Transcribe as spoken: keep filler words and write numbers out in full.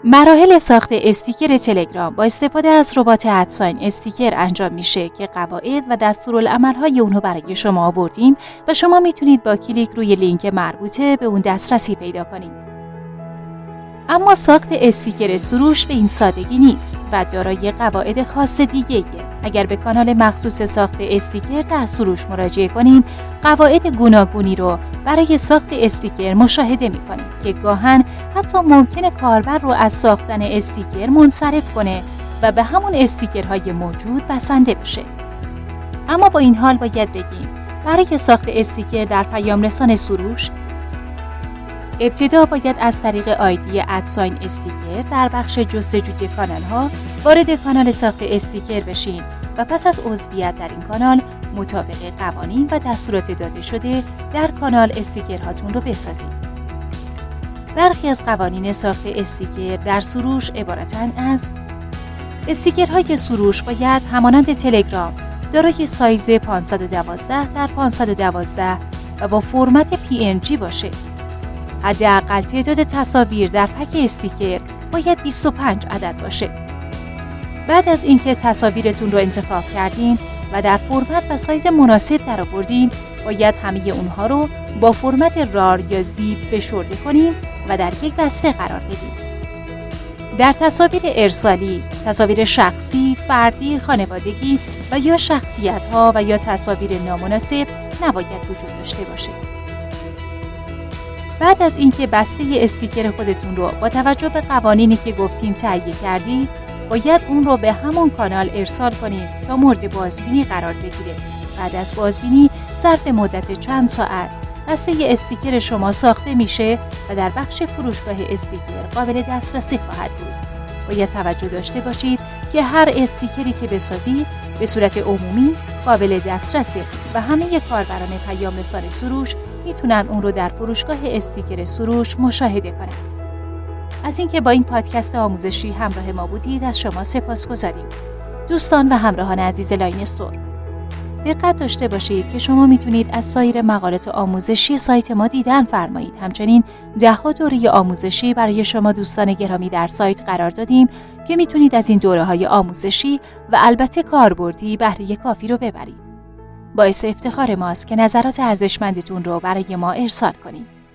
مراحل ساخت استیکر تلگرام با استفاده از ربات ادساین استیکر انجام میشه که قواعد و دستورالعمل‌های اونو برای شما آوردیم و شما میتونید با کلیک روی لینک مربوطه به اون دسترسی پیدا کنید. اما ساخت استیکر سروش به این سادگی نیست و دارای قواعد خاص دیگه‌ایه. اگر به کانال مخصوص ساخت استیکر در سروش مراجعه کنید، قواعد گوناگونی رو برای ساخت استیکر مشاهده می‌کنید که گاهن حتی ممکنه کاربر رو از ساختن استیکر منصرف کنه و به همون استیکرهای موجود بسنده بشه. اما با این حال باید بگیم برای ساخت استیکر در پیام رسان سروش ابتدا باید از طریق آیدی ادساین استیکر در بخش جستجوی کانال ها وارد کانال ساخت استیکر بشین و پس از عضویت در این کانال مطابق قوانین و دستورات داده شده در کانال استیکرهاتون رو بسازید. برخی از قوانین ساخت استیکر در سروش عبارتند از استیکرهای سروش باید همانند تلگرام دارای سایز پانصد و دوازده در پانصد و دوازده و با فرمت پی ان جی باشه. حداقل تعداد تصاویر در پک استیکر باید بیست و پنج عدد باشه. بعد از اینکه تصاویرتون رو انتخاب کردین و در فرمت و سایز مناسب درآوردین، باید همه اونها رو با فرمت رار یا زیپ فشرده کنین و در یک بسته قرار بدین. در تصاویر ارسالی، تصاویر شخصی، فردی، خانوادگی و یا شخصیت‌ها و یا تصاویر نامناسب نباید وجود داشته باشه. بعد از اینکه بسته استیکر خودتون رو با توجه به قوانینی که گفتیم تهیه کردید، باید اون رو به همون کانال ارسال کنید تا مورد بازبینی قرار بگیره. بعد از بازبینی ظرف مدت چند ساعت بسته استیکر شما ساخته میشه و در بخش فروشگاه استیکر قابل دسترسی خواهد بود. باید توجه داشته باشید که هر استیکری که بسازید به صورت عمومی قابل دسترسه و همه کاربران پیام رسان سروش میتونن اون رو در فروشگاه استیکر سروش مشاهده کنند. از اینکه با این پادکست آموزشی همراه ما بودید از شما سپاسگزاریم. دوستان و همراهان عزیز لاین استور، دقت داشته باشید که شما میتونید از سایر مقالات آموزشی سایت ما دیدن فرمایید. همچنین ده ها دوره آموزشی برای شما دوستان گرامی در سایت قرار دادیم که میتونید از این دوره‌های آموزشی و البته کاربردی بهره کافی رو ببرید. باعث افتخار ماست که نظرات ارزشمندتون رو برای ما ارسال کنید.